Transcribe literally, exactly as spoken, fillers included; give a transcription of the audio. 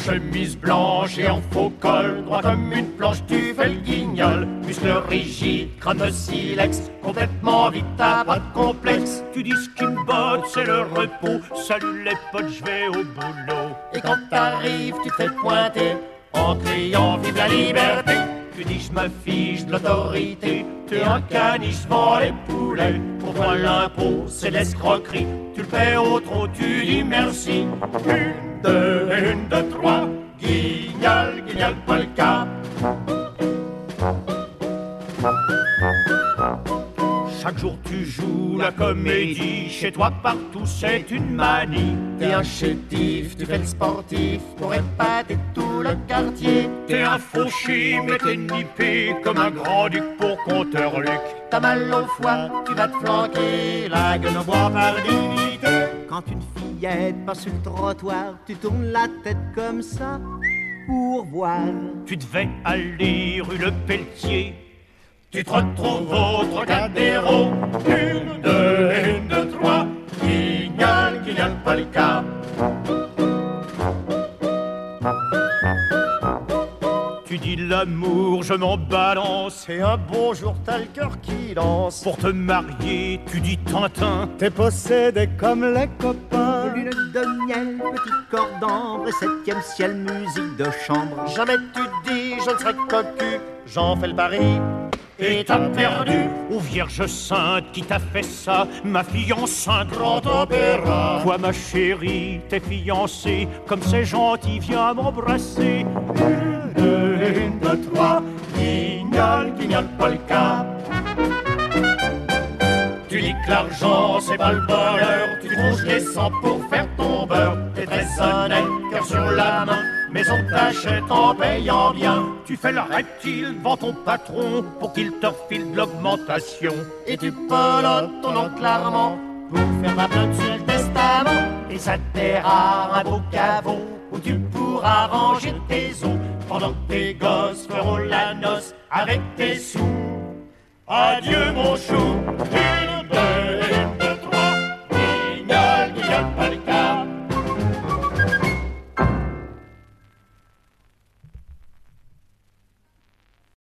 chemise blanche et en faux col, droit comme une planche, tu fais le guignol. Muscles rigides, crâne de silex, complètement vite, t'as pas de complexe. Tu dis ce qui me botte, c'est le repos. Salut les potes, je vais au boulot. Et quand t'arrives, tu te fais pointer en criant vive la liberté. Tu dis je me fiche de l'autorité. T'es un caniche devant les poulets. Pour toi l'impôt c'est l'escroquerie. Tu le paies au trop, tu dis merci. Une, deux, une, deux, trois. Guignol, guignol, polka. Chaque jour tu joues la comédie. Chez toi partout c'est une manie. T'es un chétif, tu fais le sportif pour épater tout le quartier. T'es un fauchi mais t'es nippé comme un grand-duc pour compteur Luc. T'as mal au foie, tu vas te flanquer la gueule au bois par dignité. Quand une fillette passe sur le trottoir, tu tournes la tête comme ça pour voir. Tu devais aller rue Le Pelletier. Tu te retrouves au Trocadéro. Une, deux, une, deux, trois. Guignol, guignol, polka. Tu dis l'amour, je m'en balance. Et un beau jour, t'as le cœur qui danse. Pour te marier, tu dis Tintin. T'es possédé comme les copains. Lune de miel, petit cordon, septième ciel, musique de chambre. Jamais tu dis, je ne serai cocu. J'en fais le pari. Et t'as perdu. Ô Vierge Sainte, qui t'a fait ça? Ma fiancée, grand opéra. Toi ma chérie, t'es fiancée. Comme c'est gentil, viens m'embrasser. Une, deux, une, deux, trois. Guignol, guignol, polka. Tu dis que l'argent c'est pas le bonheur. Tu tronches les sangs pour faire ton beurre. T'es très honnête, cœur sur la main. Mais on t'achète en payant bien. Tu fais le reptile devant ton patron pour qu'il te refile de l'augmentation. Et tu pelotes ton nom clairement pour faire ta plainte sur le testament. Et ça t'aira un beau caveau où tu pourras ranger tes os pendant que tes gosses feront la noce avec tes sous. Adieu mon chou.